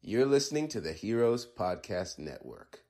You're listening to the Heroes Podcast Network.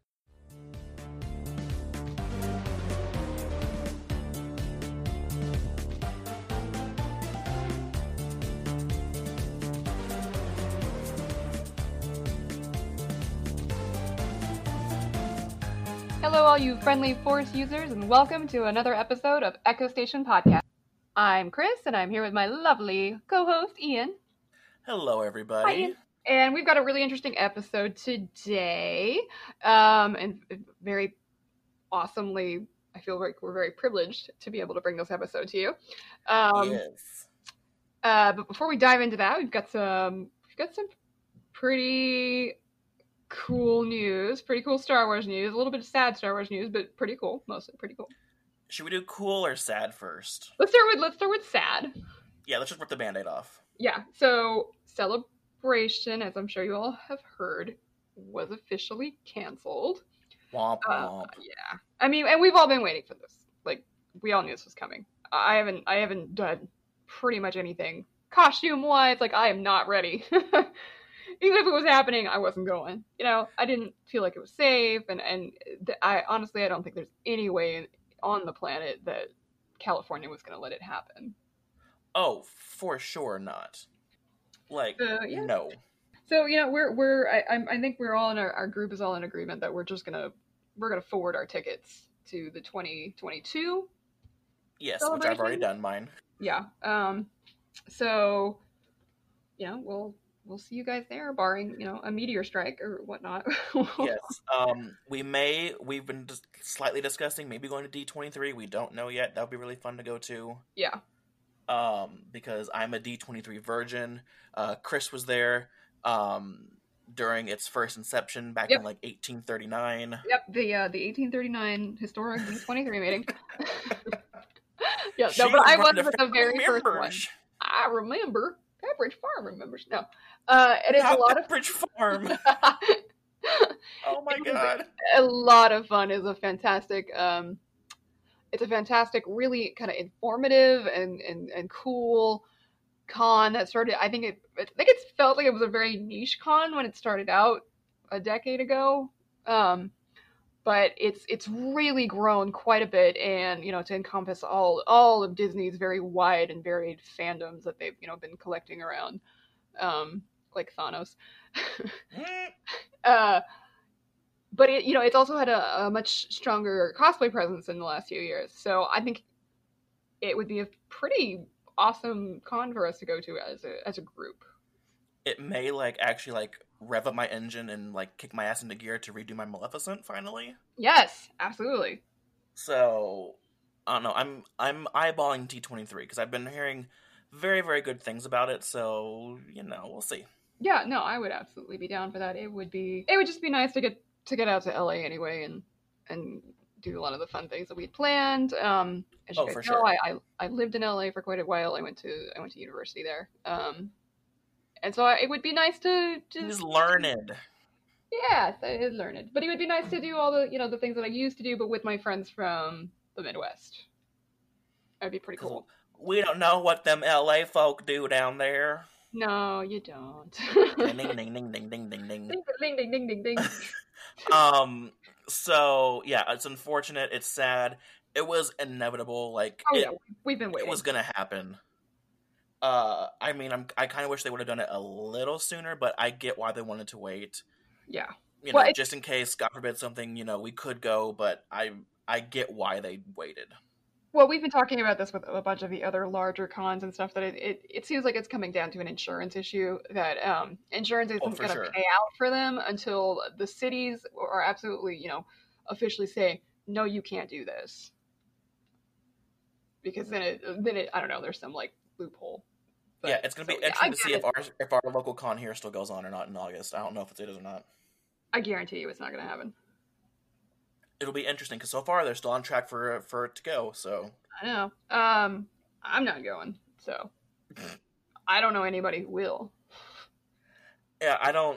Hello, all you friendly Force users, and welcome to another episode of Echo Station Podcast. I'm Chris, and I'm here with my lovely co-host, Ian. Hello, everybody. Hi, Ian. And we've got a really interesting episode today, and very awesomely, I feel like we're very privileged to be able to bring this episode to you. Yes. But before we dive into that, we've got some pretty cool news, pretty cool Star Wars news, a little bit of sad Star Wars news, but pretty cool, mostly pretty cool. Should we do cool or sad first? Let's start with sad. Yeah, let's just rip the Band-Aid off. Yeah, so Celebration, as I'm sure you all have heard, was officially canceled. Womp womp. Yeah, I mean, and we've all been waiting for this. Like, we all knew this was coming. I haven't done pretty much anything costume-wise. Like, I am not ready. Even if it was happening, I wasn't going. You know, I didn't feel like it was safe, and I honestly, I don't think there's any way on the planet that California was going to let it happen. Oh, for sure not. Like, yeah. No. So, you know, I think we're all in our group is all in agreement that we're gonna forward our tickets to the 2022. Yes, which I've already done mine. Yeah. So, you know, we'll see you guys there, barring, you know, a meteor strike or whatnot. Yes. We've been just slightly discussing maybe going to D23. We don't know yet. That would be really fun to go to. Yeah. Because I'm a D23 virgin. Chris was there during its first inception back in like 1839. Yep, the 1839 historic D23 meeting. Yeah, no, but I was at the very first one. I remember. Pepperidge Farm remembers. No. It is a lot of Pepperidge Farm. Oh my god. A lot of fun. It's a fantastic really kind of informative and cool con that started. I think it felt like it was a very niche con when it started out a decade ago. But it's really grown quite a bit, and you know, to encompass all of Disney's very wide and varied fandoms that they've, you know, been collecting around, like Thanos. But it, you know, it's also had a much stronger cosplay presence in the last few years. So I think it would be a pretty awesome con for us to go to as a group. It may actually rev up my engine and kick my ass into gear to redo my Maleficent finally. Yes, absolutely. So I don't know. I'm eyeballing D23 because I've been hearing very, very good things about it. So, you know, we'll see. Yeah, no, I would absolutely be down for that. It would just be nice to get out to LA anyway and do a lot of the fun things that we'd planned. As you guys know, sure. I lived in LA for quite a while. I went to university there. And so it would be nice to just... He's learned. Yes, it is learned. But it would be nice to do all the, you know, the things that I used to do, but with my friends from the Midwest. That'd be pretty cool. We don't know what them LA folk do down there. No, you don't. Ding, ding, ding, ding, ding, ding, ding. Ding, ding, ding, ding, ding, ding. So, yeah, it's unfortunate. It's sad. It was inevitable. We've been waiting. It was gonna happen. I mean, I kind of wish they would have done it a little sooner, but I get why they wanted to wait. Yeah. You know, just in case, God forbid something, you know, we could go, but I get why they waited. Well, we've been talking about this with a bunch of the other larger cons and stuff, that it seems like it's coming down to an insurance issue, that insurance isn't going to pay out for them until the cities are absolutely, you know, officially saying, no, you can't do this. Because then it I don't know, there's some loophole. But, yeah, it's going to be interesting to see if our local con here still goes on or not in August. I don't know if it is or not. I guarantee you it's not going to happen. It'll be interesting, because so far they're still on track for it to go, so... I know. I'm not going, so... I don't know anybody who will. Yeah, I don't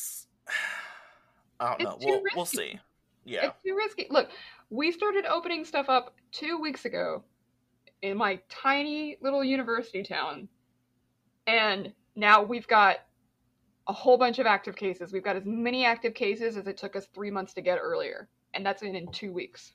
know. We'll see. Yeah. It's too risky. Look, we started opening stuff up 2 weeks ago in my tiny little university town, and now we've got a whole bunch of active cases. We've got as many active cases as it took us 3 months to get earlier, and that's in 2 weeks.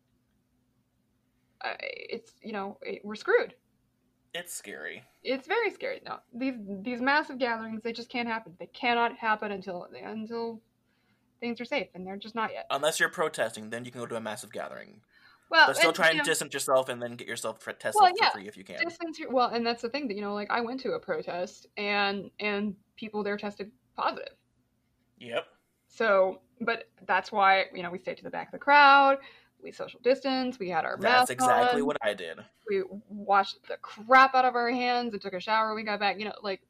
It's, we're screwed. It's scary. It's very scary. No, these massive gatherings, they just can't happen. They cannot happen until things are safe, and they're just not yet. Unless you're protesting, then you can go to a massive gathing. Well, but still try and distance yourself and then get yourself tested for free if you can. And that's the thing that, I went to a protest and people there tested positive. Yep. So, but that's why, we stayed to the back of the crowd. We social distance. We had our masks on. That's exactly what I did. We washed the crap out of our hands and took a shower when we got back.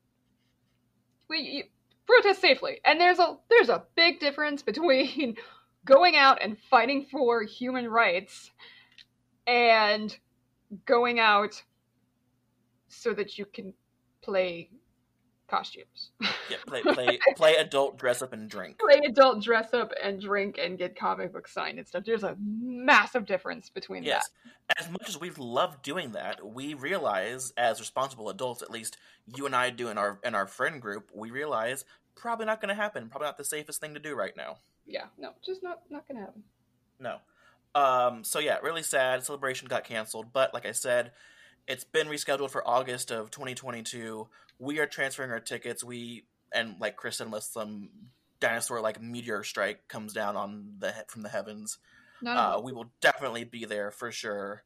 We protest safely. And there's a big difference between going out and fighting for human rights and going out so that you can play costumes. Yeah, play adult, dress up and drink. Play adult, dress up and drink and get comic books signed and stuff. There's a massive difference between that. As much as we've loved doing that, we realize as responsible adults, at least you and I do in our friend group, we realize probably not going to happen. Probably not the safest thing to do right now. Yeah, no, just not going to happen. No. So yeah, really sad. Celebration got canceled, but like I said, it's been rescheduled for August of 2022. We are transferring our tickets. And like Chris said, unless some dinosaur-like meteor strike comes down from the heavens, we will definitely be there for sure.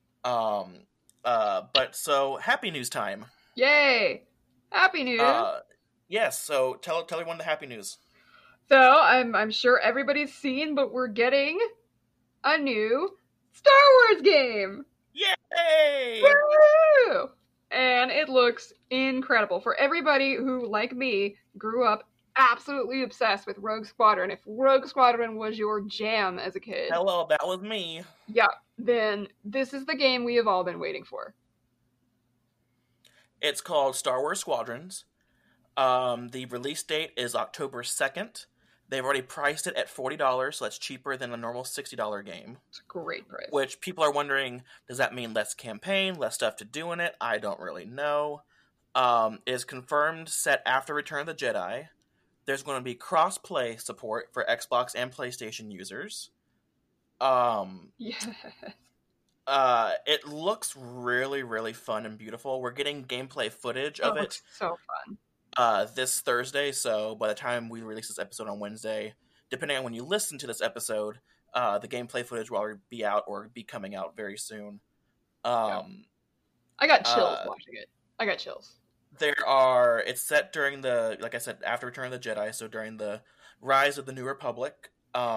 But so happy news time! Yay! Happy news! Yes. So tell everyone the happy news. So I'm sure everybody's seen, but we're getting a new Star Wars game. Yay! Woo! And it looks incredible. For everybody who, like me, grew up absolutely obsessed with Rogue Squadron, if Rogue Squadron was your jam as a kid... Hello, that was me. Yeah, then this is the game we have all been waiting for. It's called Star Wars Squadrons. The release date is October 2nd. They've already priced it at $40, so that's cheaper than a normal $60 game. It's a great price. Which people are wondering, does that mean less campaign, less stuff to do in it? I don't really know. It is confirmed set after Return of the Jedi. There's going to be cross-play support for Xbox and PlayStation users. Yes. It looks really, really fun and beautiful. We're getting gameplay footage of it. So fun. This Thursday, so by the time we release this episode on Wednesday, depending on when you listen to this episode, the gameplay footage will already be out or be coming out very soon. I got chills watching it. I got chills. It's set during like I said, after Return of the Jedi, so during the rise of the New Republic.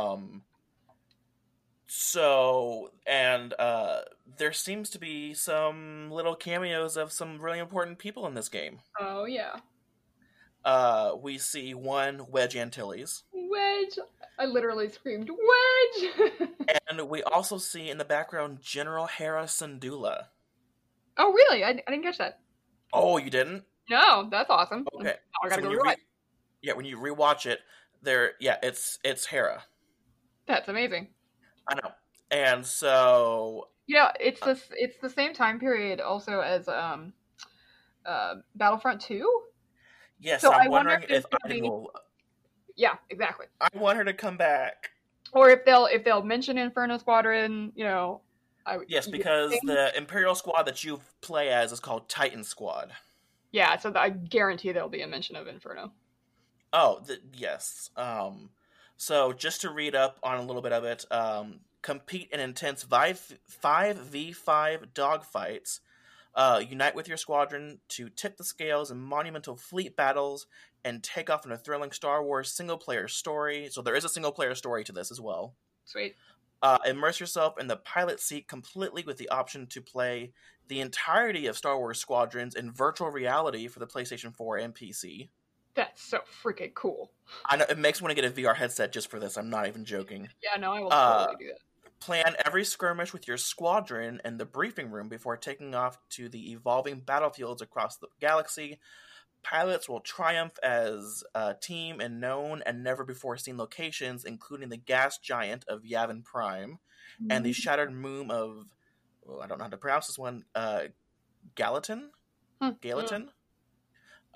There seems to be some little cameos of some really important people in this game. Oh, yeah. We see one, Wedge Antilles. Wedge! I literally screamed, Wedge! And we also see in the background General Hera Syndulla. Oh, really? I didn't catch that. Oh, you didn't? No, that's awesome. Okay. I gotta go rewatch. When you rewatch it, it's Hera. That's amazing. I know. And so... Yeah, it's the same time period also as Battlefront 2? Yes, so I'm wondering if Iden will... Yeah, exactly. I want her to come back. Or if they'll mention Inferno Squadron, Yes, because the Imperial Squad that you play as is called Titan Squad. Yeah, so I guarantee there'll be a mention of Inferno. Oh, yes. So just to read up on a little bit of it, compete in intense 5v5 dogfights. Unite with your squadron to tip the scales in monumental fleet battles and take off in a thrilling Star Wars single-player story. So there is a single-player story to this as well. Sweet. Immerse yourself in the pilot seat completely with the option to play the entirety of Star Wars Squadrons in virtual reality for the PlayStation 4 and PC. That's so freaking cool. I know, it makes me want to get a VR headset just for this. I'm not even joking. Yeah, no, I will totally do that. Plan every skirmish with your squadron in the briefing room before taking off to the evolving battlefields across the galaxy. Pilots will triumph as a team in known and never-before-seen locations, including the gas giant of Yavin Prime and the shattered moon of, I don't know how to pronounce this one, Gallatin? Gallatin?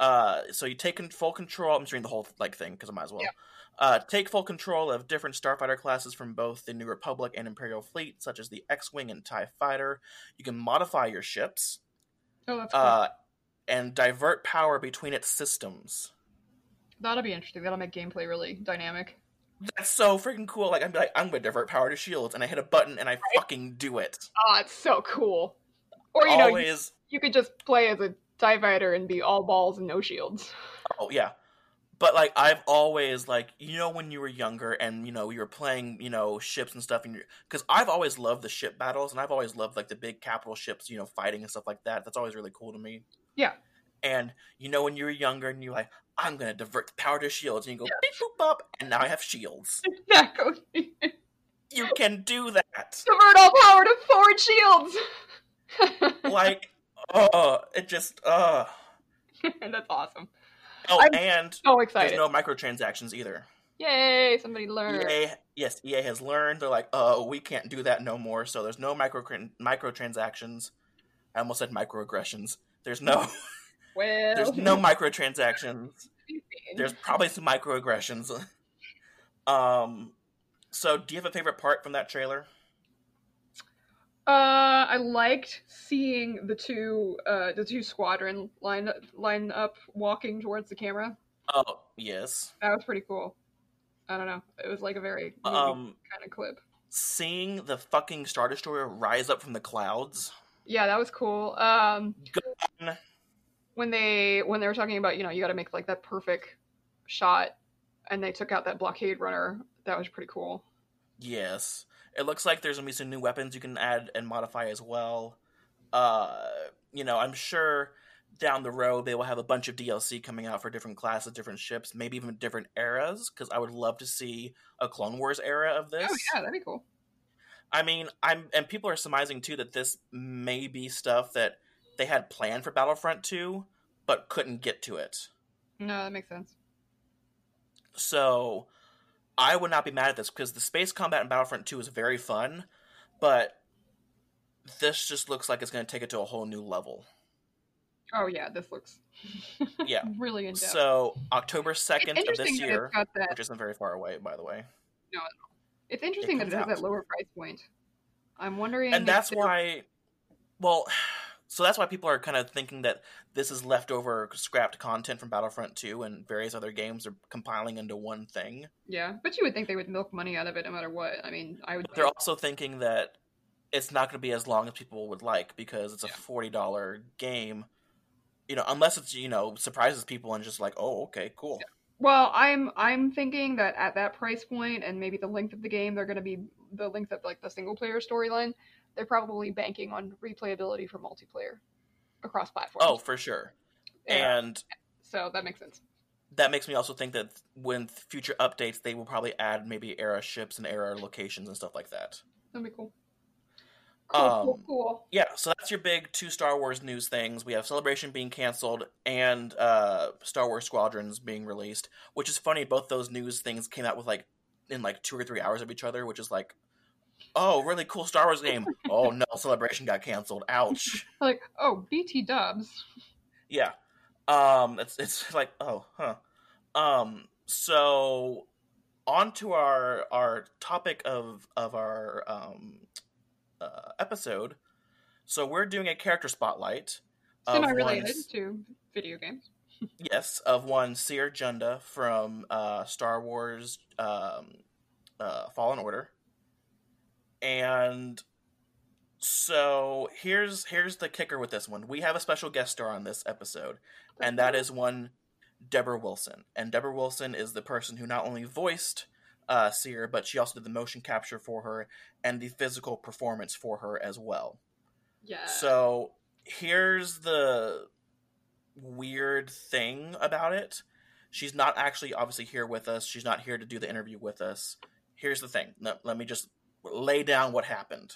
So you take full control. I'm just reading the whole thing because I might as well. Yeah. Take full control of different starfighter classes from both the New Republic and Imperial fleet, such as the X-Wing and TIE Fighter. You can modify your ships. Oh, that's cool. And divert power between its systems. That'll be interesting. That'll make gameplay really dynamic. That's so freaking cool. Like, I'm going to divert power to shields, and I hit a button, and I fucking do it. Oh, it's so cool. Or, you know, you could just play as a TIE Fighter and be all balls and no shields. Oh, yeah. But, like, I've always, like, you know, when you were younger and, you know, you were playing, you know, ships and stuff, because I've always loved the ship battles, and I've always loved, like, the big capital ships, you know, fighting and stuff like that. That's always really cool to me. Yeah. And, you know, when you were younger and you're like, I'm going to divert the power to shields, and you go, beep, boop, bop, and now I have shields. Exactly. You can do that. Divert all power to forward shields. Like, it just, That's awesome. Oh, I'm and so excited. There's no microtransactions either. Yay, somebody learned. EA has learned. They're like, we can't do that no more, so there's no microtransactions. I almost said microaggressions. There's no microtransactions. There's probably some microaggressions. So do you have a favorite part from that trailer? I liked seeing the two squadron line up walking towards the camera. Oh, yes. That was pretty cool. I don't know. It was like a very kind of clip. Seeing the fucking Star Destroyer rise up from the clouds. Yeah, that was cool. When they were talking about, you know, you got to make like that perfect shot, and they took out that blockade runner. That was pretty cool. Yes. It looks like there's going to be some new weapons you can add and modify as well. You know, I'm sure down the road they will have a bunch of DLC coming out for different classes, different ships, maybe even different eras, because I would love to see a Clone Wars era of this. Oh, yeah, that'd be cool. I mean, and people are surmising, too, that this may be stuff that they had planned for Battlefront 2, but couldn't get to it. No, that makes sense. So I would not be mad at this, because the space combat in Battlefront 2 is very fun, but this just looks like it's going to take it to a whole new level. Oh, yeah, this looks really in-depth. So, October 2nd of this year, which isn't very far away, by the way. No, it's interesting that it has that lower price point. I'm wondering... And that's why... Well, so that's why people are kind of thinking that this is leftover scrapped content from Battlefront 2 and various other games are compiling into one thing. Yeah, but you would think they would milk money out of it no matter what. I mean, They're also thinking that it's not going to be as long as people would like because it's a $40 game. You know, unless it's, you know, surprises people and just like, oh, okay, cool. Yeah. Well, I'm thinking that at that price point and maybe the length of the game, they're going to be the length of like the single player storyline. They're probably banking on replayability for multiplayer across platforms. Oh, for sure. Yeah. And so that makes sense. That makes me also think that when future updates, they will probably add maybe era ships and era locations and stuff like that. That'd be cool. Cool. Yeah, so that's your big 2 Star Wars news things. We have Celebration being canceled and Star Wars Squadrons being released, which is funny. Both those news things came out with like in like 2 or 3 hours of each other, which is like, oh, really cool Star Wars game. Oh no, Celebration got canceled. Ouch. Like, oh, BT dubs. Yeah. It's like, oh, huh. So on to our topic of our episode. So we're doing a character spotlight. Semi-related to video games. Yes, of one Cere Junda from Star Wars Fallen Order. And so here's the kicker with this one. We have a special guest star on this episode, and that is one Deborah Wilson. And Deborah Wilson is the person who not only voiced Cere, but she also did the motion capture for her and the physical performance for her as well. Yeah. So here's the weird thing about it. She's not actually obviously here with us. She's not here to do the interview with us. Here's the thing. Let me just lay down what happened.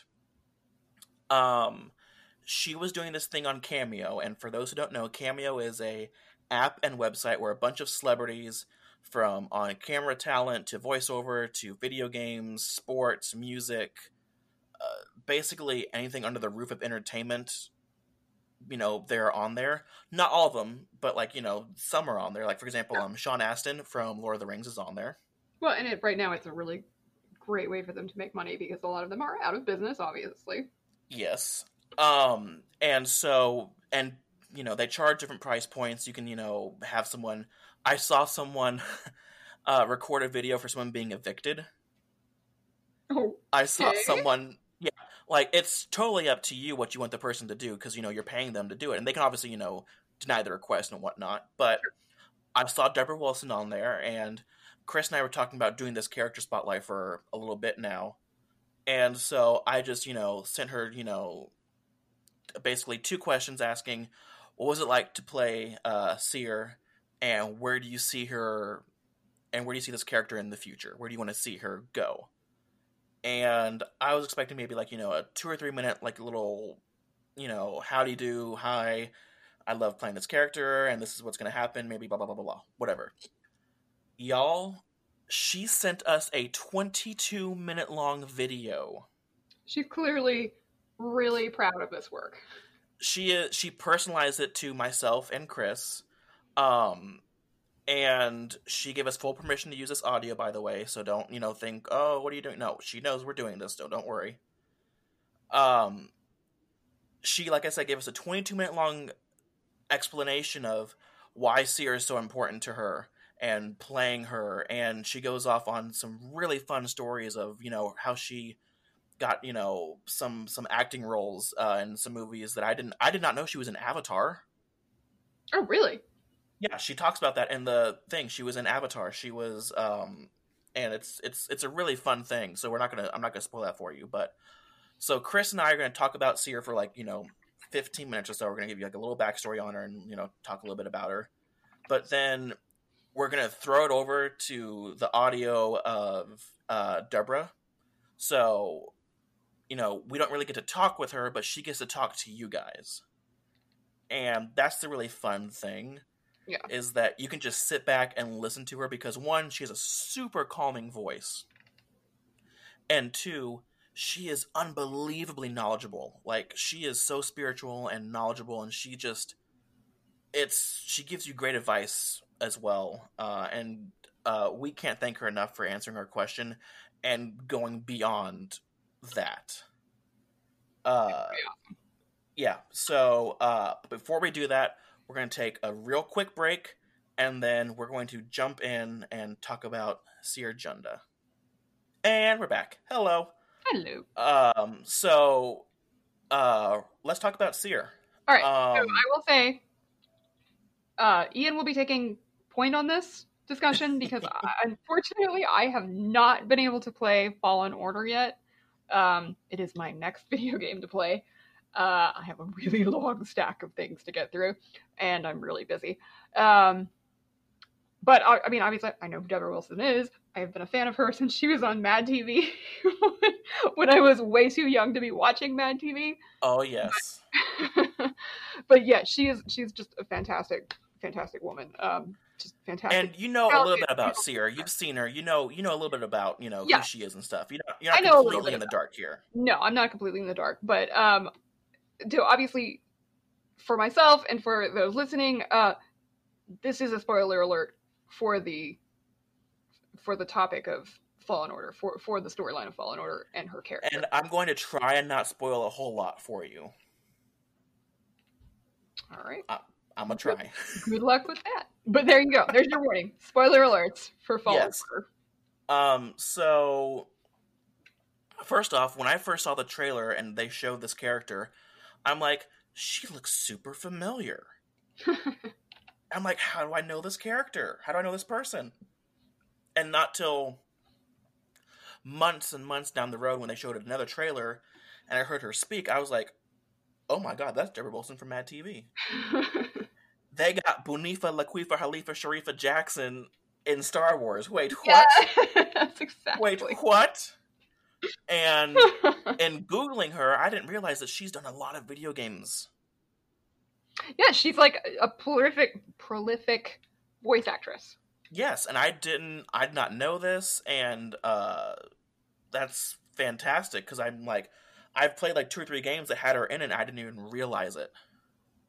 She was doing this thing on Cameo, and for those who don't know, Cameo is a app and website where a bunch of celebrities, from on-camera talent to voiceover to video games, sports, music, basically anything under the roof of entertainment they're on there. Not all of them, but like, some are on there. Like, for example, Sean Astin from Lord of the Rings is on there. Well, and right now it's a really great way for them to make money because a lot of them are out of business, obviously. Yes. And so, they charge different price points. You can, have someone. I saw someone record a video for someone being evicted. Oh, I saw someone. Yeah, like, it's totally up to you what you want the person to do, because you're paying them to do it, and they can obviously deny the request and whatnot. But I saw Deborah Wilson on there, and Chris and I were talking about doing this character spotlight for a little bit now, and so I just sent her basically 2 questions asking, what was it like to play Cere, and where do you see her, and where do you see this character in the future? Where do you want to see her go? And I was expecting maybe like, a 2 or 3 minute, like, little, how do you do? Hi, I love playing this character, and this is what's going to happen. Maybe blah, blah, blah, blah, blah. Whatever. Y'all, she sent us a 22-minute long video. She's clearly really proud of this work. She personalized it to myself and Chris. And she gave us full permission to use this audio, by the way, so don't, think, oh, what are you doing? No, she knows we're doing this, so don't worry. She, like I said, gave us a 22-minute long explanation of why Cere is so important to her and playing her, and she goes off on some really fun stories of, how she got, some acting roles in some movies that I did not know she was in Avatar. Oh, really? Yeah, she talks about that in the thing. She was in Avatar. She was, and it's a really fun thing. So I'm not gonna spoil that for you. But so Chris and I are gonna talk about Cere for 15 minutes or so. We're gonna give you like a little backstory on her and talk a little bit about her. But then we're gonna throw it over to the audio of Deborah. So we don't really get to talk with her, but she gets to talk to you guys, and that's the really fun thing. Yeah. Is that you can just sit back and listen to her because, 1, she has a super calming voice, and 2, she is unbelievably knowledgeable. Like, she is so spiritual and knowledgeable, and she gives you great advice as well. And we can't thank her enough for answering our question and going beyond that. Yeah. So before we do that, we're going to take a real quick break, and then we're going to jump in and talk about Cere Junda. And we're back. Hello. Hello. So let's talk about Cere. All right. So I will say, Ian will be taking point on this discussion because unfortunately I have not been able to play Fallen Order yet. It is my next video game to play. I have a really long stack of things to get through, and I'm really busy. But I mean, obviously, I know who Deborah Wilson is. I have been a fan of her since she was on Mad TV when I was way too young to be watching Mad TV. Oh, yes. But yeah, she's just a fantastic woman. Just fantastic. And a little bit about Cere. You've seen her. You know a little bit about who she is and stuff. You're not completely in the dark here. No, I'm not completely in the dark. But obviously, for myself and for those listening, this is a spoiler alert for the topic of Fallen Order, for the storyline of Fallen Order and her character. And I'm going to try and not spoil a whole lot for you. All right. I'm going to try. Good luck with that. But there you go. There's your warning. Spoiler alerts for Fallen Order. So, first off, when I first saw the trailer and they showed this character, I'm like, she looks super familiar. I'm like, how do I know this character? How do I know this person? And not till months and months down the road when they showed another trailer and I heard her speak, I was like, oh my god, that's Deborah Wilson from Mad TV. They got Bunifa, Laquifa, Halifa, Sharifa Jackson in Star Wars. Wait, what? Yeah, that's exactly. Wait, what? And in Googling her, I didn't realize that she's done a lot of video games. Yeah, she's like a prolific voice actress. Yes, and I did not know this, and that's fantastic, because I'm like, I've played like 2 or 3 games that had her in it, and I didn't even realize it.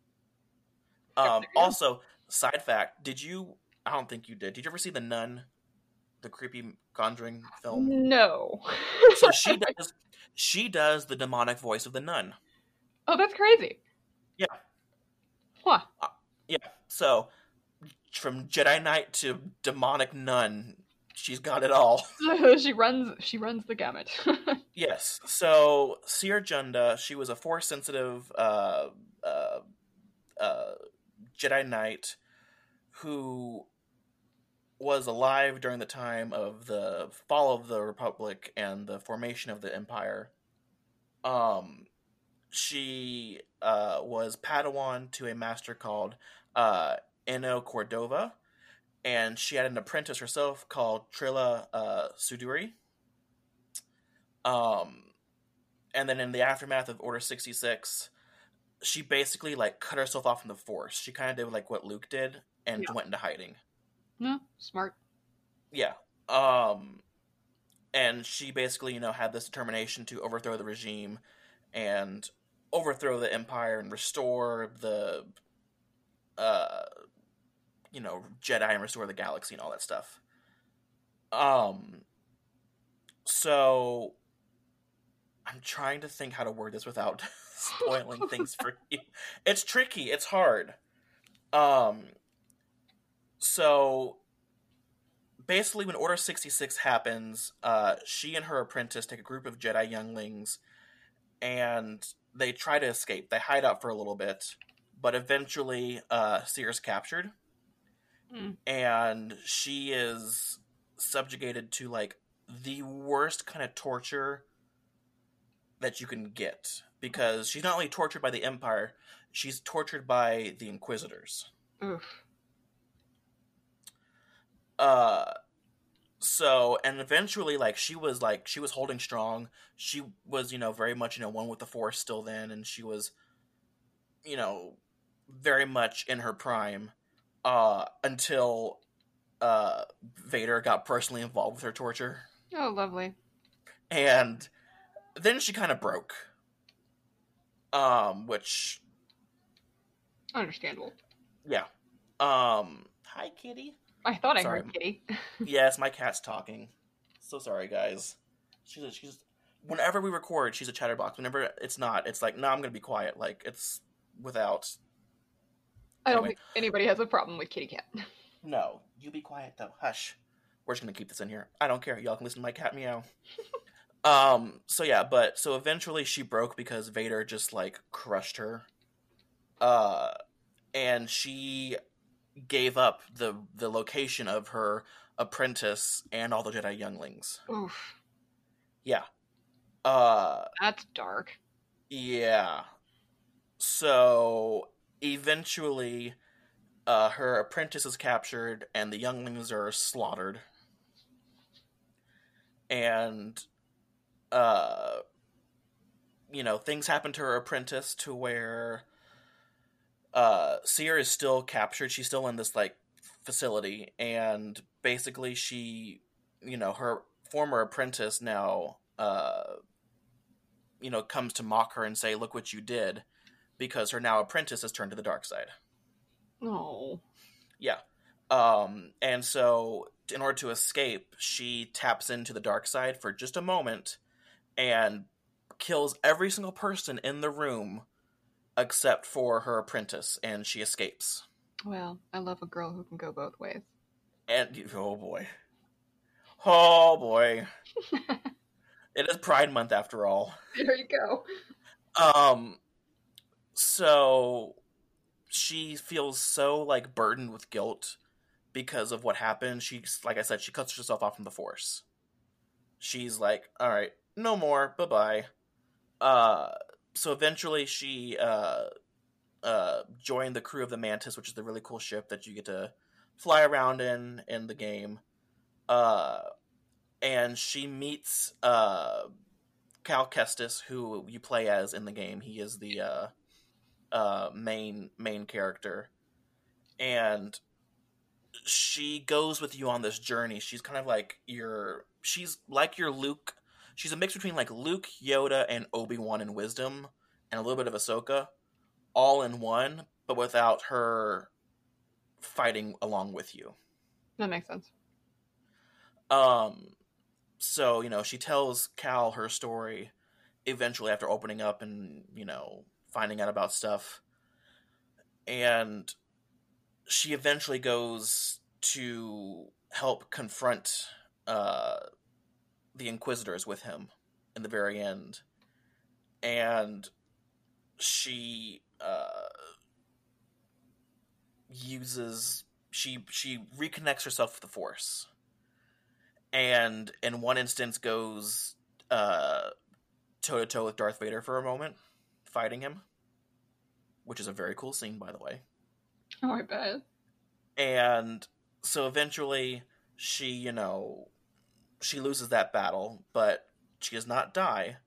There you go. Also, side fact: I don't think you did. Did you ever see The Nun, the creepy Conjuring film? No. So she does the demonic voice of the nun. Oh, that's crazy. Yeah. Huh. Yeah. So from Jedi Knight to demonic nun, she's got it all. She runs the gamut. Yes. So Seer Junda, she was a force sensitive Jedi Knight who was alive during the time of the fall of the Republic and the formation of the Empire. She was Padawan to a master called Eno Cordova, and she had an apprentice herself called Trilla Suduri. And then in the aftermath of Order 66, she basically like cut herself off from the Force. She kind of did like what Luke did and went into hiding. No, smart. Yeah. And she basically, had this determination to overthrow the regime and overthrow the Empire and restore the, Jedi and restore the galaxy and all that stuff. So I'm trying to think how to word this without spoiling things for you. It's tricky. It's hard. So basically when Order 66 happens, she and her apprentice take a group of Jedi younglings and they try to escape. They hide out for a little bit, but eventually Seer's captured. And she is subjugated to like the worst kind of torture that you can get, because she's not only tortured by the Empire, she's tortured by the Inquisitors. Oof. So, and eventually, she was holding strong. She was, very much, one with the Force still then, and she was, very much in her prime, until, Vader got personally involved with her torture. Oh, lovely. And then she kind of broke. Which... Understandable. Yeah. Hi, kitty. I thought I heard Kitty. Yes, my cat's talking. So sorry, guys. She's whenever we record, she's a chatterbox. Whenever it's not, it's like, no, I'm gonna be quiet. Like, it's without... I don't think anybody has a problem with Kitty Cat. No, you be quiet though. Hush. We're just gonna keep this in here. I don't care. Y'all can listen to my cat meow. So eventually she broke because Vader just crushed her. And she gave up the location of her apprentice and all the Jedi younglings. Oof. Yeah. That's dark. Yeah. So eventually her apprentice is captured and the younglings are slaughtered. And things happen to her apprentice to where Seer is still captured. She's still in this facility, and basically she, her former apprentice now comes to mock her and say, look what you did, because her now apprentice has turned to the dark side. Oh. Yeah. And so in order to escape, she taps into the dark side for just a moment and kills every single person in the room except for her apprentice, and she escapes. Well, I love a girl who can go both ways. And, oh boy. Oh boy. It is Pride Month after all. There you go. So she feels so burdened with guilt because of what happened. She's, like I said, she cuts herself off from the Force. She's like, all right, no more, bye-bye. So eventually she joined the crew of the Mantis, which is the really cool ship that you get to fly around in the game. And she meets Cal Kestis, who you play as in the game. He is the main character. And she goes with you on this journey. She's kind of she's like your Luke. She's a mix between Luke, Yoda, and Obi-Wan in wisdom, and a little bit of Ahsoka, all in one, but without her fighting along with you. That makes sense. So, she tells Cal her story eventually after opening up and, finding out about stuff. And she eventually goes to help confront the Inquisitors with him in the very end. And she she reconnects herself with the Force. And in one instance goes toe-to-toe with Darth Vader for a moment, fighting him. Which is a very cool scene, by the way. Oh, I bet. And so eventually she, she loses that battle, but she does not die.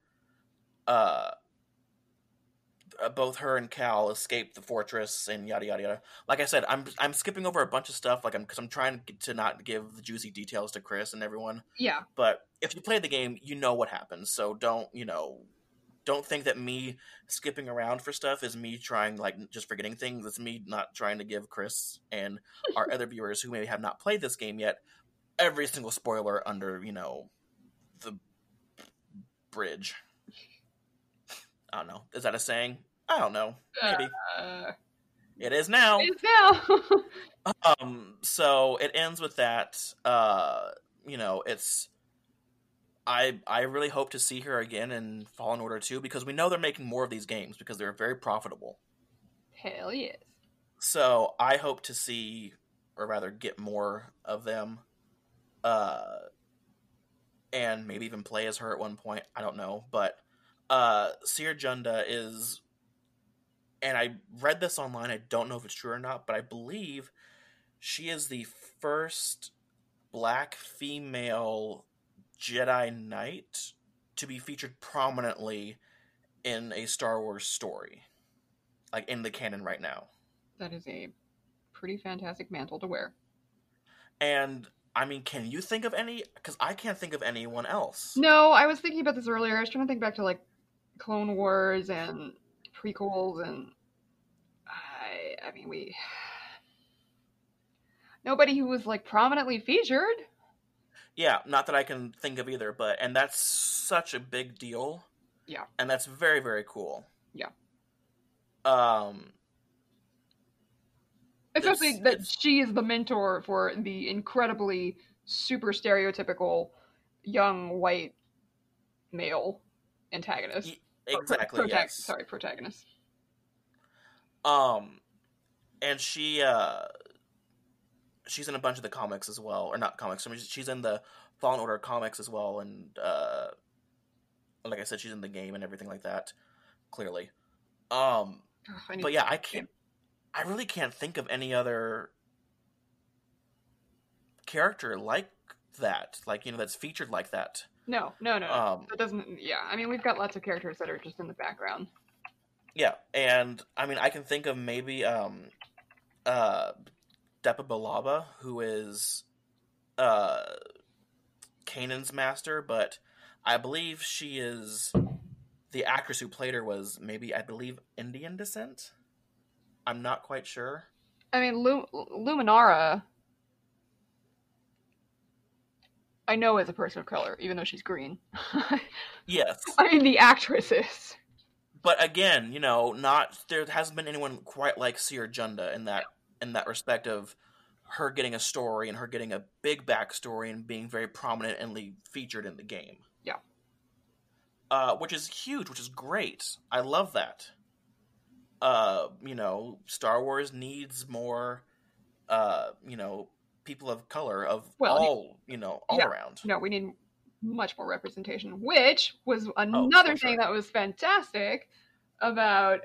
Both her and Cal escape the fortress and yada yada yada. Like I said, I'm skipping over a bunch of stuff, because I'm trying to not give the juicy details to Chris and everyone. Yeah. But if you play the game, you know what happens. So don't think that me skipping around for stuff is me trying, just forgetting things. It's me not trying to give Chris and our other viewers who maybe have not played this game yet every single spoiler under, the bridge. I don't know. Is that a saying? I don't know. Maybe. It is now. It is now. So it ends with that. It's... I really hope to see her again in Fallen Order 2 because we know they're making more of these games because they're very profitable. Hell yes. So I hope to see, or rather get more of them. And maybe even play as her at one point. I don't know. But Cere Junda is... And I read this online. I don't know if it's true or not. But I believe she is the first black female Jedi Knight to be featured prominently in a Star Wars story. In the canon right now. That is a pretty fantastic mantle to wear. And... can you think of any? Because I can't think of anyone else. No, I was thinking about this earlier. I was trying to think back to, Clone Wars and prequels, and nobody who was, prominently featured. Yeah, not that I can think of either, and that's such a big deal. Yeah. And that's very, very cool. Yeah. Especially that she is the mentor for the incredibly super stereotypical young white male antagonist. Exactly. Yes. Sorry, protagonist. And she's in a bunch of the comics as well, or not comics. She's in the Fallen Order comics as well, and like I said, she's in the game and everything like that. Clearly, but yeah, I really can't think of any other character like that, that's featured like that. No. That doesn't. Yeah, we've got lots of characters that are just in the background. Yeah, and I can think of maybe Depa Billaba, who is Kanan's master, but I believe she is the actress who played her was maybe, I believe, Indian descent. I'm not quite sure. Luminara, I know is a person of color, even though she's green. Yes. The actress is. But again, there hasn't been anyone quite like Cere Junda in that respect of her getting a story and her getting a big backstory and being very prominently featured in the game. Yeah. Which is huge, which is great. I love that. Star Wars needs more, people of color all around. No, we need much more representation, which was another thing that was fantastic about,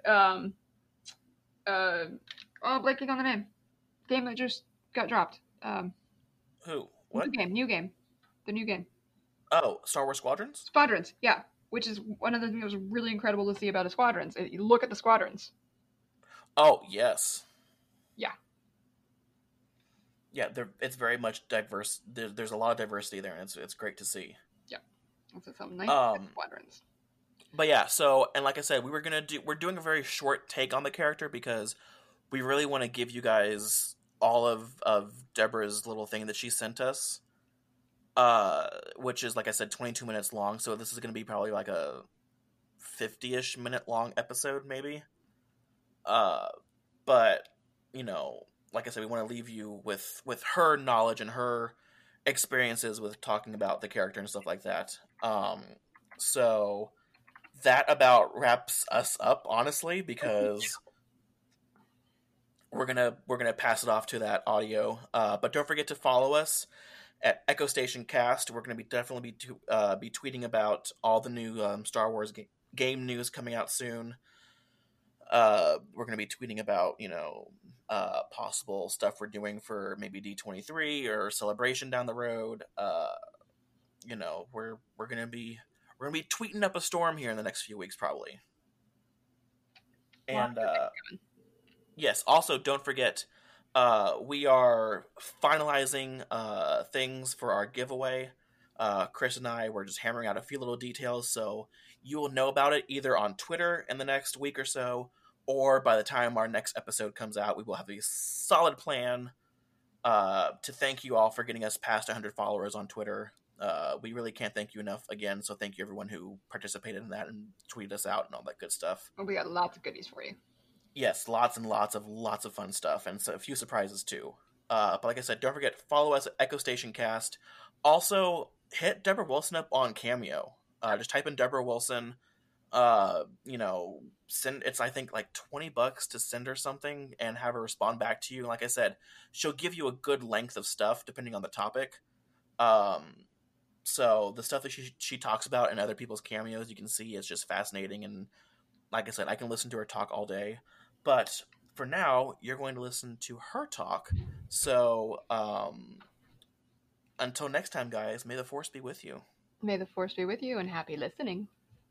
blanking on the name. Game that just got dropped. Who? What? New game. The new game. Oh, Star Wars Squadrons? Squadrons, yeah. Which is one of the things that was really incredible to see about a Squadrons. You look at the Squadrons. Oh, yes. Yeah. Yeah, it's very much diverse. There's a lot of diversity there, and it's great to see. Yeah. That's something nice about Squadrons. But yeah, so, and like I said, we're doing a very short take on the character because we really want to give you guys all of Deborah's little thing that she sent us, which is, like I said, 22 minutes long. So this is going to be probably like a 50-ish minute long episode, maybe. But, you know, like I said, we want to leave you with her knowledge and her experiences with talking about the character and stuff like that. So that about wraps us up, honestly, because we're gonna pass it off to that audio. But don't forget to follow us at Echo Station Cast. We're gonna definitely be tweeting about all the new Star Wars game news coming out soon. We're gonna be tweeting about, you know, possible stuff we're doing for maybe D23 or Celebration down the road. You know, we're gonna be tweeting up a storm here in the next few weeks, probably. And yes, also don't forget, we are finalizing things for our giveaway. Chris and I were just hammering out a few little details, so you will know about it either on Twitter in the next week or so, or by the time our next episode comes out, we will have a solid plan to thank you all for getting us past 100 followers on Twitter. We really can't thank you enough again, so thank you everyone who participated in that and tweeted us out and all that good stuff. Well, we got lots of goodies for you. Yes, lots and lots of fun stuff, and so a few surprises too. But like I said, don't forget, follow us at Echo Station Cast. Also, hit Deborah Wilson up on Cameo. Just type in Deborah Wilson. You know, it's I think like $20 to send her something and have her respond back to you. And like I said, she'll give you a good length of stuff depending on the topic. So the stuff that she talks about in other people's cameos, you can see is just fascinating. And like I said, I can listen to her talk all day. But for now, you're going to listen to her talk. So until next time, guys, may the Force be with you. May the Force be with you, and happy listening.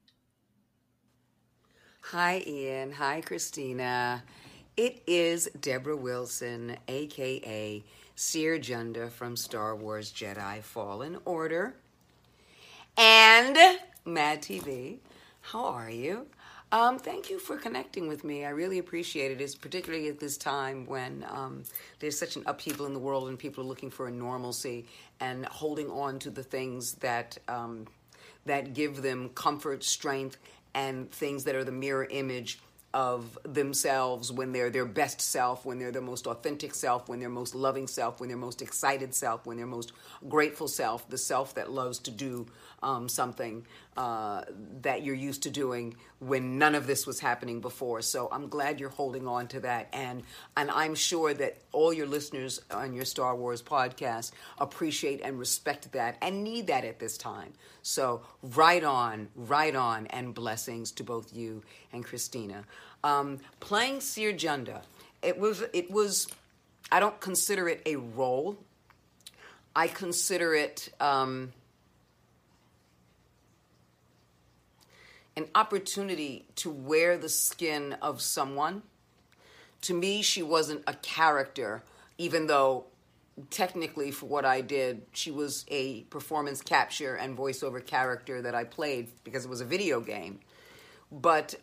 Hi, Ian. Hi, Christina. It is Deborah Wilson, a.k.a. Seer Junda from Star Wars Jedi Fallen Order. And Mad TV. How are you? Thank you for connecting with me. I really appreciate it. It's particularly at this time when there's such an upheaval in the world and people are looking for a normalcy and holding on to the things that that give them comfort, strength, and things that are the mirror image of themselves when they're their best self, when they're their most authentic self, when they're most loving self, when they're most excited self, when they're most grateful self, the self that loves to do something that you're used to doing when none of this was happening before. So I'm glad you're holding on to that. And I'm sure that all your listeners on your Star Wars podcast appreciate and respect that and need that at this time. So right on, and blessings to both you and Christina. Playing Seer Junda, it was, I don't consider it a role. I consider it an opportunity to wear the skin of someone. To me, she wasn't a character, even though technically for what I did, she was a performance capture and voiceover character that I played because it was a video game. But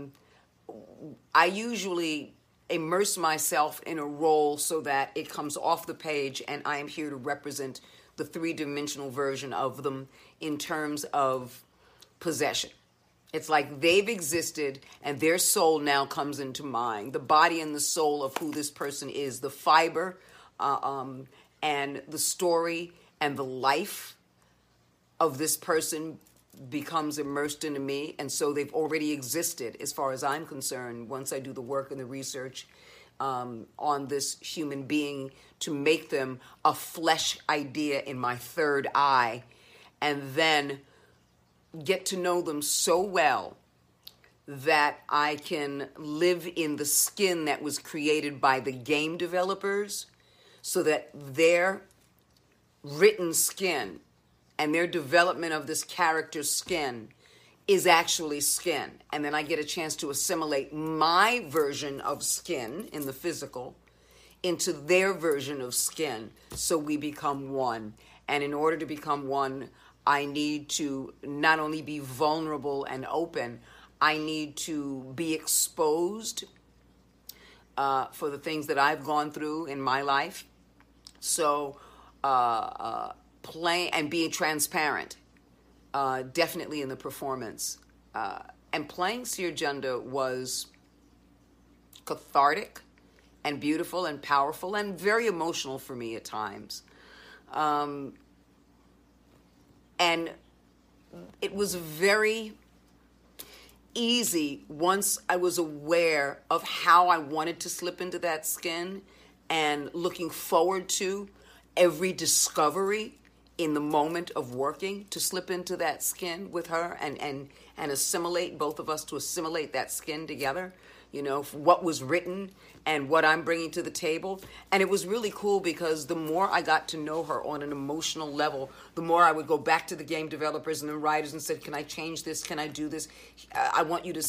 I usually immerse myself in a role so that it comes off the page and I am here to represent the three-dimensional version of them in terms of possession. It's like they've existed and their soul now comes into mine. The body and the soul of who this person is, the fiber and the story and the life of this person becomes immersed into me. And so they've already existed as far as I'm concerned once I do the work and the research on this human being to make them a flesh idea in my third eye and then get to know them so well that I can live in the skin that was created by the game developers so that their written skin and their development of this character's skin is actually skin. And then I get a chance to assimilate my version of skin in the physical into their version of skin so we become one. And in order to become one, I need to not only be vulnerable and open, I need to be exposed for the things that I've gone through in my life. So playing and being transparent, definitely in the performance. And playing Seer Junda was cathartic and beautiful and powerful and very emotional for me at times. And it was very easy once I was aware of how I wanted to slip into that skin and looking forward to every discovery in the moment of working to slip into that skin with her and assimilate, both of us to assimilate that skin together, you know, what was written and what I'm bringing to the table. And it was really cool because the more I got to know her on an emotional level, the more I would go back to the game developers and the writers and said, can I change this? Can I do this? I want you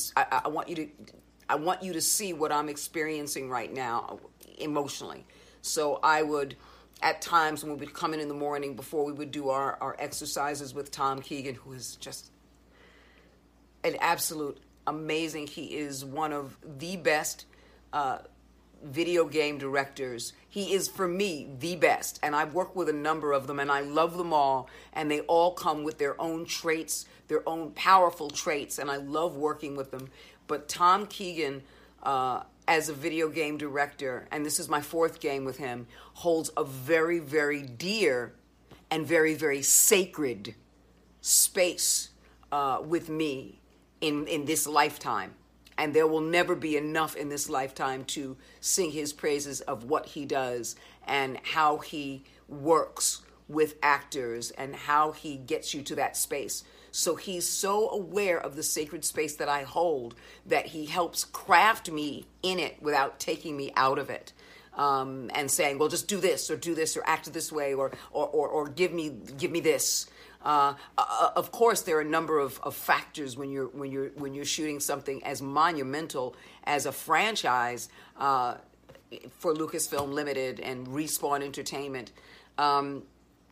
to see what I'm experiencing right now emotionally. So I would, at times when we would come in the morning before we would do our exercises with Tom Keegan, who is just an absolute amazing. He is one of the best video game directors. He is, for me, the best. And I've worked with a number of them, and I love them all. And they all come with their own traits, their own powerful traits, and I love working with them. But Tom Keegan, as a video game director, and this is my 4th game with him, holds a very, very dear and very, very sacred space with me in this lifetime. And there will never be enough in this lifetime to sing his praises of what he does and how he works with actors and how he gets you to that space. So he's so aware of the sacred space that I hold that he helps craft me in it without taking me out of it. And saying, well, just do this or act this way or give me this. Of course, there are a number of factors when you're shooting something as monumental as a franchise for Lucasfilm Limited and Respawn Entertainment. And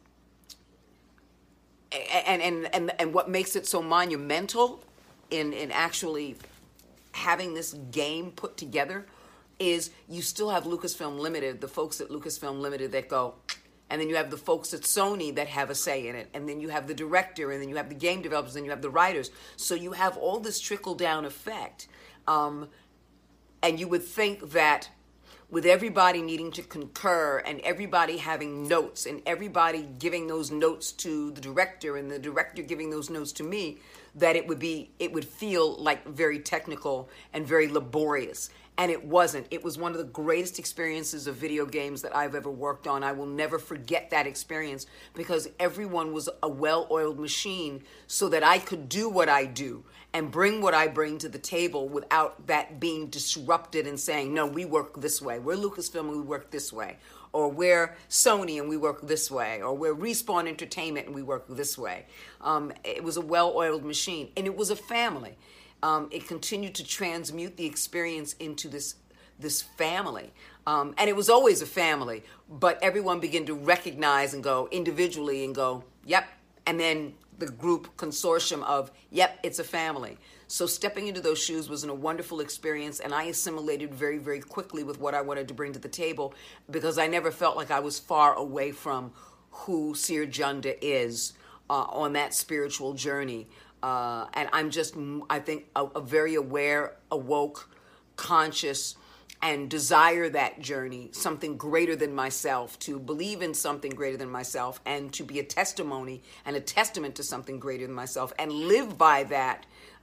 what makes it so monumental in actually having this game put together is you still have Lucasfilm Limited, the folks at Lucasfilm Limited that go, and then you have the folks at Sony that have a say in it, and then you have the director, and then you have the game developers, and you have the writers. So you have all this trickle-down effect. And you would think that with everybody needing to concur and everybody having notes and everybody giving those notes to the director and the director giving those notes to me, that it would feel like very technical and very laborious. And it wasn't. It was one of the greatest experiences of video games that I've ever worked on. I will never forget that experience because everyone was a well-oiled machine so that I could do what I do and bring what I bring to the table without that being disrupted and saying, no, we work this way. We're Lucasfilm and we work this way. Or we're Sony and we work this way. Or we're Respawn Entertainment and we work this way. It was a well-oiled machine. And it was a family. It continued to transmute the experience into this family. And it was always a family, but everyone began to recognize and go individually and go, yep. And then the group consortium of, yep, it's a family. So stepping into those shoes was a wonderful experience, and I assimilated very, very quickly with what I wanted to bring to the table because I never felt like I was far away from who Seer Junda is on that spiritual journey. And I'm just, I think, a very aware, awoke, conscious, and desire that journey, something greater than myself, to believe in something greater than myself, and to be a testimony and a testament to something greater than myself, and live by that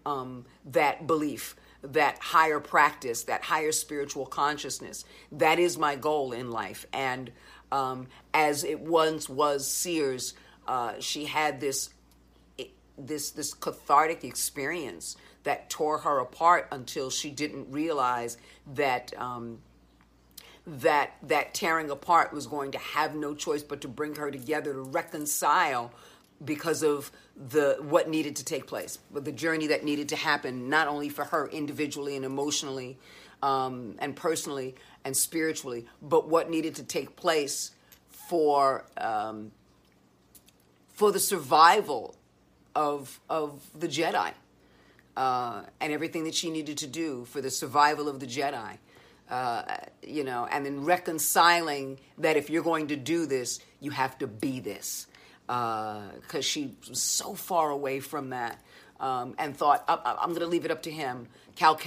belief, that higher practice, that higher spiritual consciousness. That is my goal in life. And as it once was Seer's, she had this cathartic experience that tore her apart until she didn't realize that that tearing apart was going to have no choice but to bring her together to reconcile because of what needed to take place, but the journey that needed to happen, not only for her individually and emotionally and personally and spiritually, but what needed to take place for for the survival of the Jedi, and everything that she needed to do for the survival of the Jedi. And then reconciling that if you're going to do this, you have to be this. Because she was so far away from that, and thought, I'm going to leave it up to him. Cal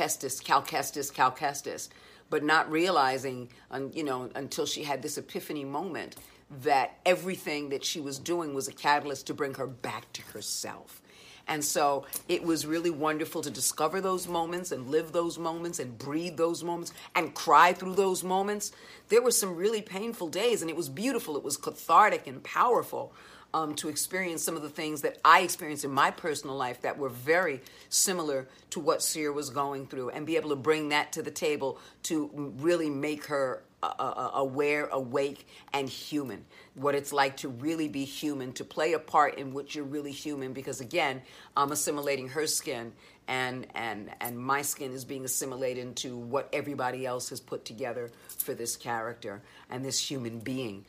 Kestis. But not realizing, until she had this epiphany moment, that everything that she was doing was a catalyst to bring her back to herself. And so it was really wonderful to discover those moments and live those moments and breathe those moments and cry through those moments. There were some really painful days, and it was beautiful. It was cathartic and powerful to experience some of the things that I experienced in my personal life that were very similar to what Seer was going through, and be able to bring that to the table to really make her aware, awake, and human. What it's like to really be human, to play a part in which you're really human, because again, I'm assimilating her skin, and my skin is being assimilated into what everybody else has put together for this character and this human being.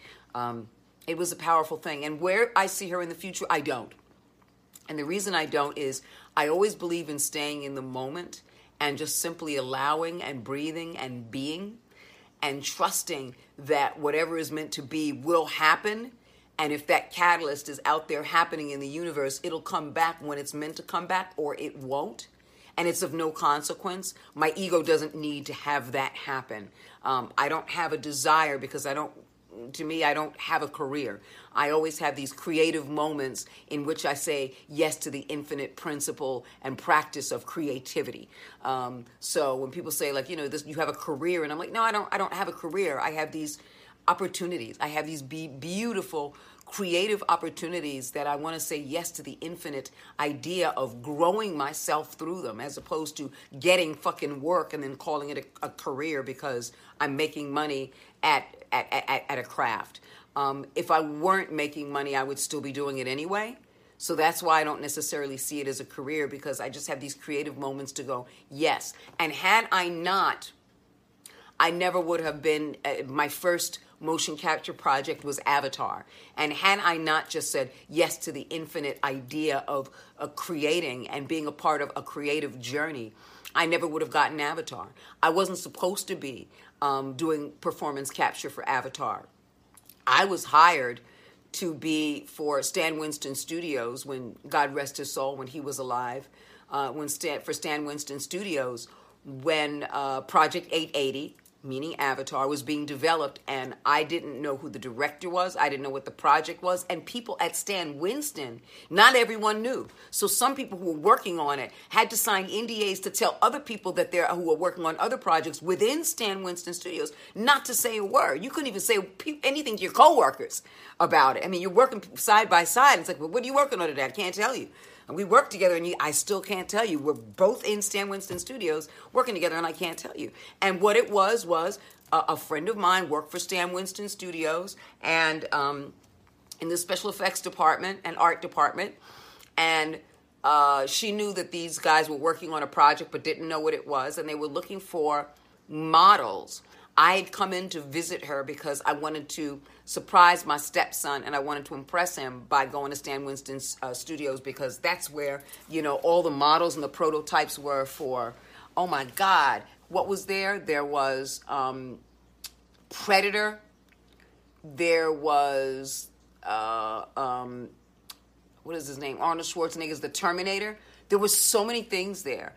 It was a powerful thing. And where I see her in the future, I don't. And the reason I don't is I always believe in staying in the moment and just simply allowing and breathing and being and trusting that whatever is meant to be will happen. And if that catalyst is out there happening in the universe, it'll come back when it's meant to come back, or it won't. And it's of no consequence. My ego doesn't need to have that happen. I don't have a desire, because I don't have a career. I always have these creative moments in which I say yes to the infinite principle and practice of creativity. So when people say, like, you have a career, and I'm like, no, I don't have a career. I have these opportunities. I have these beautiful creative opportunities that I want to say yes to the infinite idea of growing myself through them, as opposed to getting fucking work and then calling it a career because I'm making money at a craft. If I weren't making money, I would still be doing it anyway. So that's why I don't necessarily see it as a career, because I just have these creative moments to go, yes. And had I not, I never would have been, my first motion capture project was Avatar. And had I not just said yes to the infinite idea of creating and being a part of a creative journey, I never would have gotten Avatar. I wasn't supposed to be doing performance capture for Avatar. I was hired to be for Stan Winston Studios, when, God rest his soul, when he was alive, for Stan Winston Studios, when Project 880, meaning Avatar, was being developed, and I didn't know who the director was. I didn't know what the project was. And people at Stan Winston, not everyone knew. So some people who were working on it had to sign NDAs to tell other people who were working on other projects within Stan Winston Studios not to say a word. You couldn't even say anything to your coworkers about it. I mean, you're working side by side. It's like, well, what are you working on today? I can't tell you. And we work together, and I still can't tell you. We're both in Stan Winston Studios working together, and I can't tell you. And what it was a friend of mine worked for Stan Winston Studios, and in the special effects department and art department. And she knew that these guys were working on a project but didn't know what it was, and they were looking for models. I had come in to visit her because I wanted to surprise my stepson, and I wanted to impress him by going to Stan Winston's studios, because that's where, all the models and the prototypes were for, oh my God, what was there? There was Predator. There was, what is his name? Arnold Schwarzenegger's The Terminator. There was so many things there.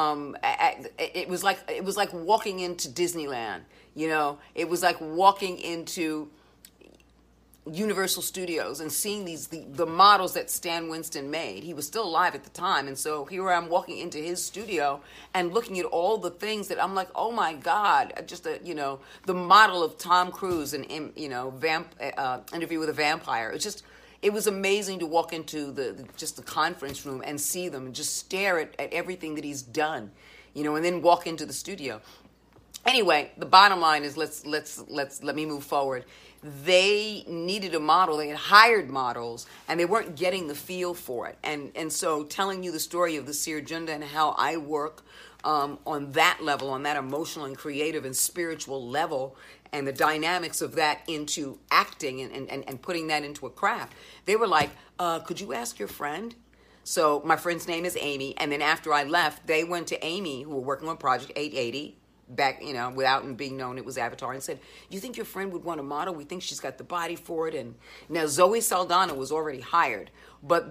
It was like walking into Disneyland. It was like walking into Universal Studios and seeing the models that Stan Winston made. He was still alive at the time, and so here I am walking into his studio and looking at all the things that I'm like, oh my God, just the model of Tom Cruise and Interview with a Vampire. It was amazing to walk into the conference room and see them and just stare at everything that he's done, and then walk into the studio. Anyway, the bottom line is let me move forward. They needed a model. They had hired models, and they weren't getting the feel for it. And so, telling you the story of the Seer Junda and how I work on that level, on that emotional and creative and spiritual level, and the dynamics of that into acting and putting that into a craft. They were like, "Could you ask your friend?" So my friend's name is Amy, and then after I left, they went to Amy, who were working on Project 880. Back, without being known, it was Avatar, and said, "You think your friend would want a model? We think she's got the body for it." And now Zoe Saldana was already hired, but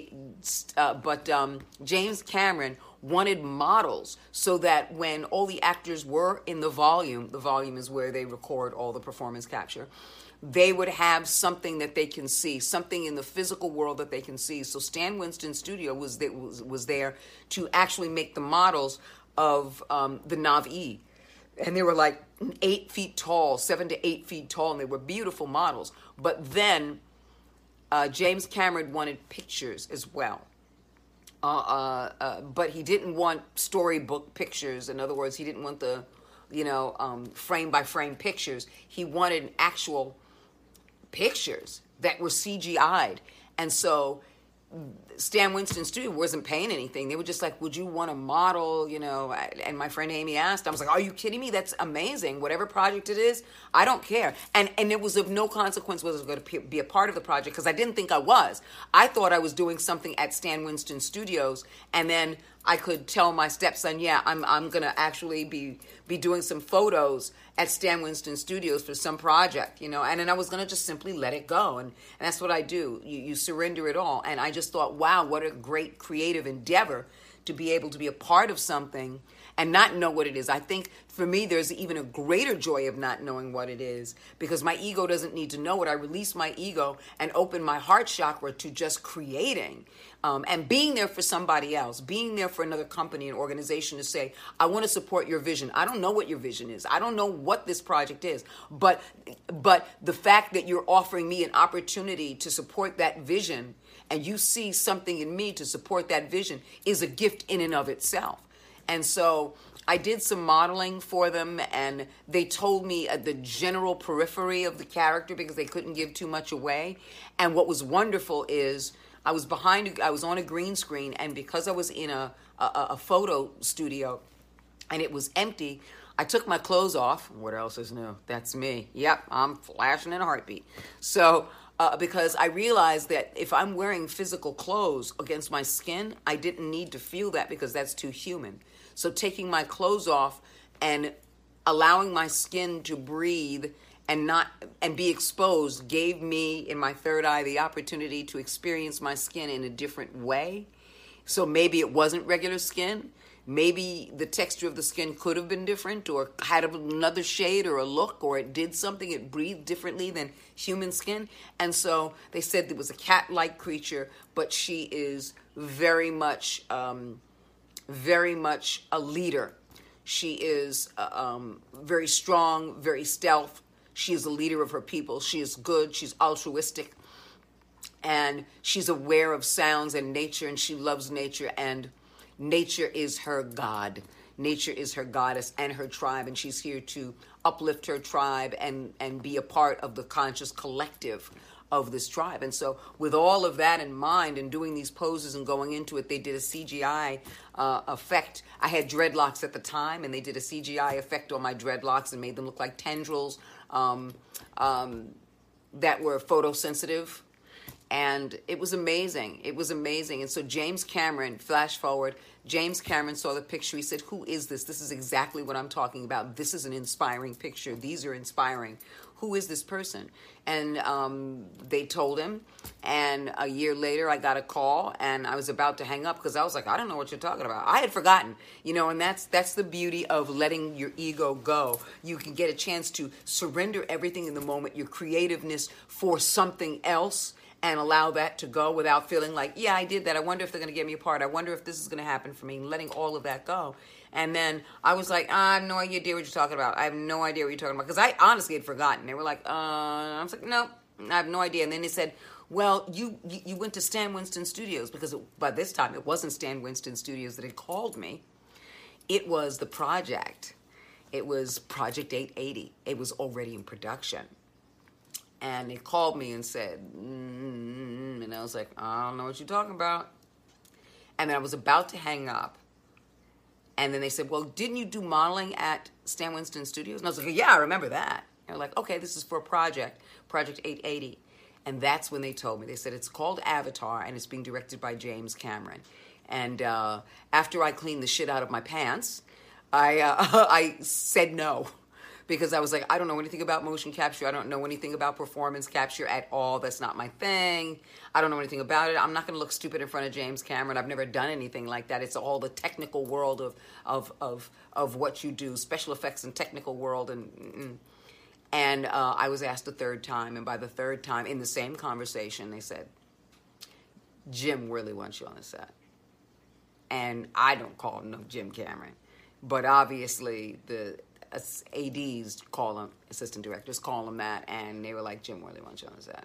James Cameron wanted models so that when all the actors were in the volume is where they record all the performance capture, they would have something that they can see, something in the physical world that they can see. So Stan Winston Studio was there to actually make the models of the Na'vi. And they were like 8 feet tall, 7 to 8 feet tall, and they were beautiful models. But then James Cameron wanted pictures as well. But he didn't want storybook pictures. In other words, he didn't want the, frame by frame pictures. He wanted actual pictures that were CGI'd. And so Stan Winston Studio wasn't paying anything. They were just like, "Would you want a model?" And my friend Amy asked. I was like, "Are you kidding me? That's amazing. Whatever project it is, I don't care." And it was of no consequence whether I was going to be a part of the project, because I didn't think I was. I thought I was doing something at Stan Winston Studios, and then I could tell my stepson, "Yeah, I'm going to actually be doing some photos at Stan Winston Studios for some project," and then I was going to just simply let it go. And that's what I do. You surrender it all. And I just thought, wow, what a great creative endeavor to be able to be a part of something and not know what it is. I think for me, there's even a greater joy of not knowing what it is, because my ego doesn't need to know it. I release my ego and open my heart chakra to just creating. And being there for somebody else, being there for another company and organization to say, "I want to support your vision. I don't know what your vision is. I don't know what this project is. But the fact that you're offering me an opportunity to support that vision, and you see something in me to support that vision, is a gift in and of itself." And so I did some modeling for them, and they told me the general periphery of the character because they couldn't give too much away. And what was wonderful is I was on a green screen, and because I was in a photo studio and it was empty, I took my clothes off. What else is new? That's me. Yep, I'm flashing in a heartbeat. So because I realized that if I'm wearing physical clothes against my skin, I didn't need to feel that because that's too human. So taking my clothes off and allowing my skin to breathe and be exposed gave me, in my third eye, the opportunity to experience my skin in a different way. So maybe it wasn't regular skin. Maybe the texture of the skin could have been different, or had another shade or a look, or it did something, it breathed differently than human skin. And so they said there was a cat-like creature, but she is very much a leader. She is very strong, very stealth. She is a leader of her people. She is good. She's altruistic. And she's aware of sounds and nature, and she loves nature. And nature is her god. Nature is her goddess and her tribe. And she's here to uplift her tribe and be a part of the conscious collective of this tribe. And so with all of that in mind and doing these poses and going into it, they did a CGI effect. I had dreadlocks at the time, and they did a CGI effect on my dreadlocks and made them look like tendrils that were photosensitive. And it was amazing. It was amazing. And so James Cameron, flash forward, James Cameron saw the picture. He said, "Who is this? This is exactly what I'm talking about. This is an inspiring picture. These are inspiring. Who is this person?" And they told him. And a year later, I got a call, and I was about to hang up because I was like, "I don't know what you're talking about." I had forgotten, and that's the beauty of letting your ego go. You can get a chance to surrender everything in the moment, your creativeness for something else, and allow that to go without feeling like, "Yeah, I did that. I wonder if they're going to get me a part. I wonder if this is going to happen for me," letting all of that go. And then I was like, "I have no idea what you're talking about. I have no idea what you're talking about." Because I honestly had forgotten. They were like, I was like, "No, I have no idea." And then they said, "Well, you went to Stan Winston Studios," because by this time it wasn't Stan Winston Studios that had called me. It was the project. It was Project 880. It was already in production. And they called me and said, and I was like, I don't know what you're talking about. And then I was about to hang up. And then they said, well, didn't you do modeling at Stan Winston Studios? And I was like, yeah, I remember that. And they're like, okay, this is for a Project 880. And that's when they told me. They said, it's called Avatar, and it's being directed by James Cameron. And after I cleaned the shit out of my pants, I said no. Because I was like, I don't know anything about motion capture. I don't know anything about performance capture at all. That's not my thing. I don't know anything about it. I'm not going to look stupid in front of James Cameron. I've never done anything like that. It's all the technical world of what you do, special effects and technical world. And I was asked a third time. And by the third time, in the same conversation, they said, Jim Worley wants you on the set. And I don't call him no Jim Cameron. But obviously, the ADs call them, assistant directors call them that, and they were like, Jim Worley wants you on the set.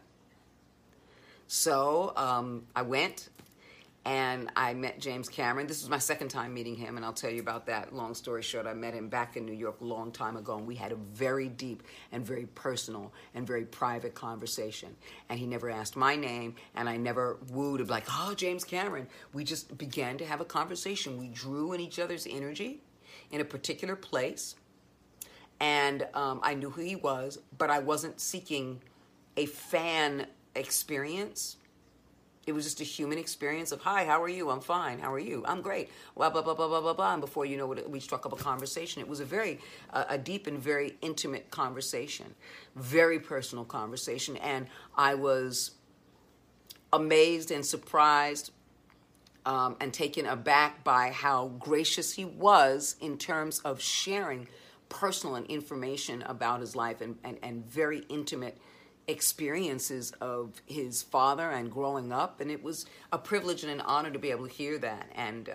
So I went, and I met James Cameron. This was my second time meeting him, and I'll tell you about that. Long story short, I met him back in New York a long time ago, and we had a very deep and very personal and very private conversation. And he never asked my name, and I never wooed of like, oh, James Cameron. We just began to have a conversation. We drew in each other's energy in a particular place. And I knew who he was, but I wasn't seeking a fan experience. It was just a human experience of, hi, how are you? I'm fine. How are you? I'm great. Blah, blah, blah, blah, blah, blah, blah. And before you know it, we struck up a conversation. It was a very a deep and very intimate conversation, very personal conversation. And I was amazed and surprised and taken aback by how gracious he was in terms of sharing personal and information about his life and very intimate experiences of his father and growing up. And it was a privilege and an honor to be able to hear that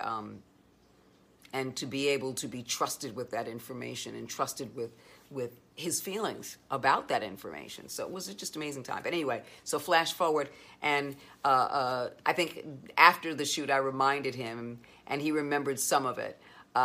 and to be able to be trusted with that information and trusted with his feelings about that information. So it was just an amazing time. But anyway, so flash forward, and I think after the shoot I reminded him, and he remembered some of it.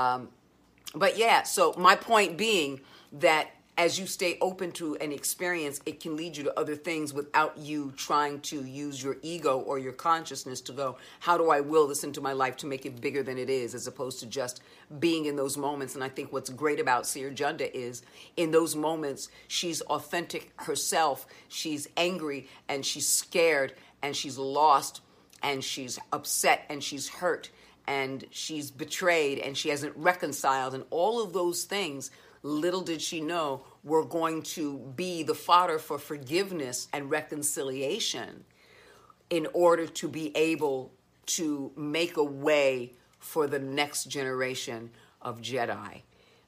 But yeah, so my point being that as you stay open to an experience, it can lead you to other things without you trying to use your ego or your consciousness to go, how do I will this into my life to make it bigger than it is, as opposed to just being in those moments. And I think what's great about Seer Junda is in those moments, she's authentic herself. She's angry and she's scared and she's lost and she's upset and she's hurt and she's betrayed and she hasn't reconciled, and all of those things, little did she know, were going to be the fodder for forgiveness and reconciliation in order to be able to make a way for the next generation of Jedi.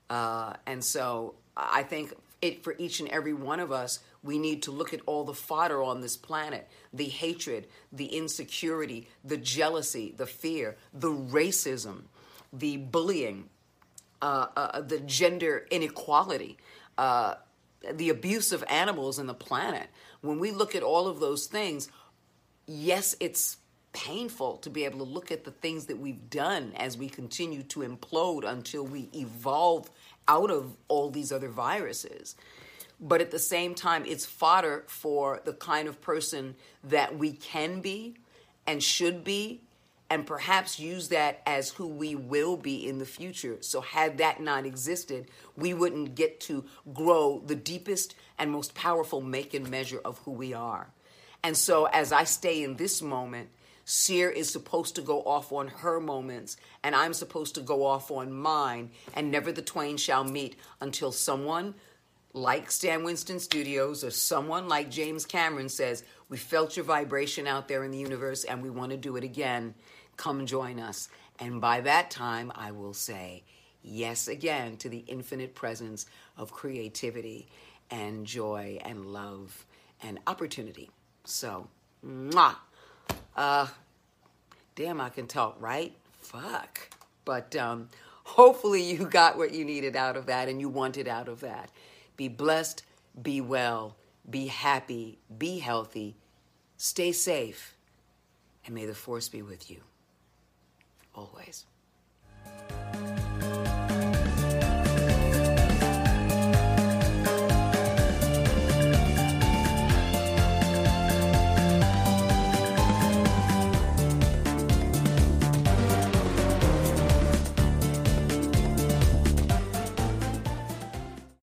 And so I think for each and every one of us, we need to look at all the fodder on this planet, the hatred, the insecurity, the jealousy, the fear, the racism, the bullying, the gender inequality, the abuse of animals in the planet. When we look at all of those things, yes, it's painful to be able to look at the things that we've done as we continue to implode until we evolve out of all these other viruses. But at the same time, it's fodder for the kind of person that we can be and should be, and perhaps use that as who we will be in the future. So had that not existed, we wouldn't get to grow the deepest and most powerful make and measure of who we are. And so as I stay in this moment, Seer is supposed to go off on her moments, and I'm supposed to go off on mine, and never the twain shall meet until someone like Stan Winston Studios or someone like James Cameron says, we felt your vibration out there in the universe and we want to do it again. Come join us. And by that time, I will say yes again to the infinite presence of creativity and joy and love and opportunity. So, mwah. Damn, I can talk, right? Fuck. But hopefully you got what you needed out of that and you wanted out of that. Be blessed, be well, be happy, be healthy, stay safe, and may the force be with you always.